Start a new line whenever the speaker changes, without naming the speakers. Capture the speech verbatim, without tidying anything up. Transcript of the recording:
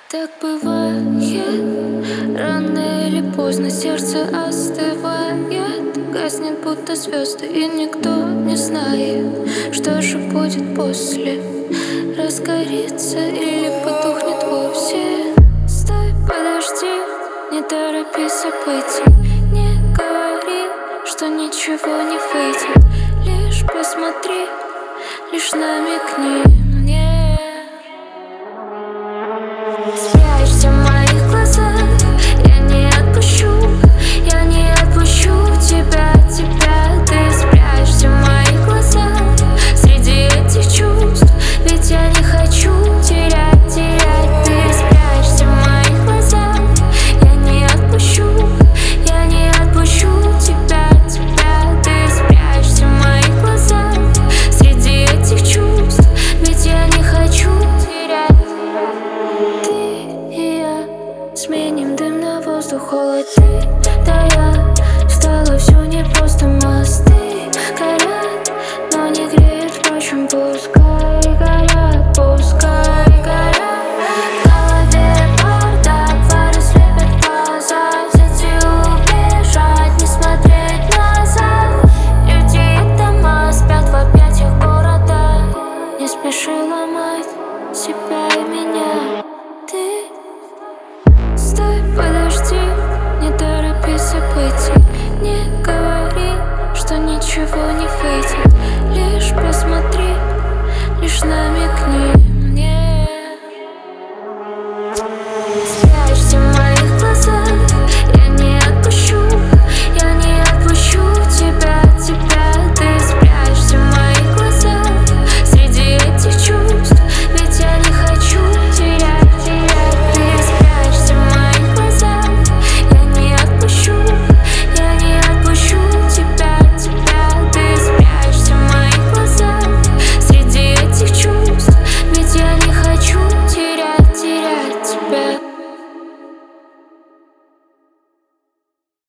Так бывает, рано или поздно сердце остывает, гаснет будто звезды, и никто не знает, что же будет после. Разгорится или потухнет вовсе. Стой, подожди, не торопи события. Не говори, что ничего не выйдет. Лишь посмотри, лишь намекни мне. Спрячься в моих глазах, я не отпущу, я не отпущу тебя, тебя. Ты спрячься в моих глазах, среди этих чувств, ведь я не хочу терять, терять. Ты спрячься в моих глазах, я не отпущу, я не отпущу тебя, тебя. Ты спрячься в моих глазах, среди этих чувств, ведь я не хочу терять. Сменим дым на воздух, холод ты, да я. Стало все непросто, мосты горят, но не греет, впрочем, пускай горят, пускай горят. В голове бардак, фары слепят глаза, взять и убежать, не смотреть назад. Люди и дома спят в объятиях города, не спеши ломать себя и меня. Ты стой, подожди, не торопи события. Не говори, что ничего не выйдет. Лишь посмотри, лишь на меня.